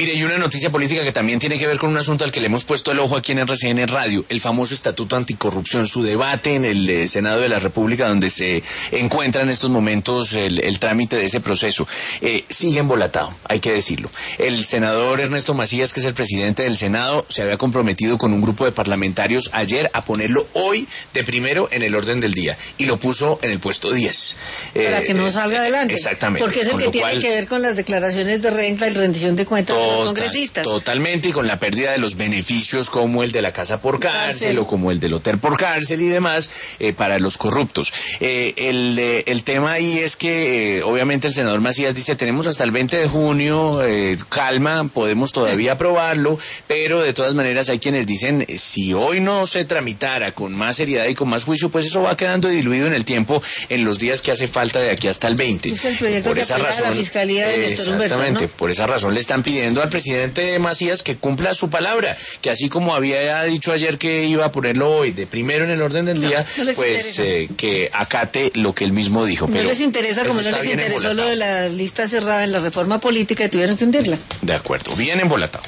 Mire, y una noticia política que también tiene que ver con un asunto al que le hemos puesto el ojo aquí en RCN Radio, el famoso Estatuto Anticorrupción, su debate en el Senado de la República, donde se encuentra en estos momentos el trámite de ese proceso. Sigue embolatado, hay que decirlo. El senador Ernesto Macías, que es el presidente del Senado, se había comprometido con un grupo de parlamentarios ayer a ponerlo hoy de primero en el orden del día, y lo puso en el puesto 10. Para que no salga adelante. Exactamente. Porque es el que tiene que ver con las declaraciones de renta y rendición de cuentas de los congresistas. Totalmente, y con la pérdida de los beneficios como el de la casa por cárcel o como el del hotel por cárcel y demás para los corruptos. El tema ahí es que obviamente el senador Macías dice, tenemos hasta el 20 de junio, calma, podemos todavía aprobarlo, pero de todas maneras hay quienes dicen, si hoy no se tramitara con más seriedad y con más juicio, pues eso va quedando diluido en el tiempo, en los días que hace falta de aquí hasta el 20. Es el proyecto por que esa razón, la Fiscalía de Néstor Humberto, exactamente, ¿no? Por esa razón le están pidiendo al presidente Macías que cumpla su palabra, que así como había dicho ayer que iba a ponerlo hoy de primero en el orden del día, pues que acate lo que él mismo dijo. No pero les interesa, como no les interesó lo de la lista cerrada en la reforma política y tuvieron que hundirla. De acuerdo, bien embolatado.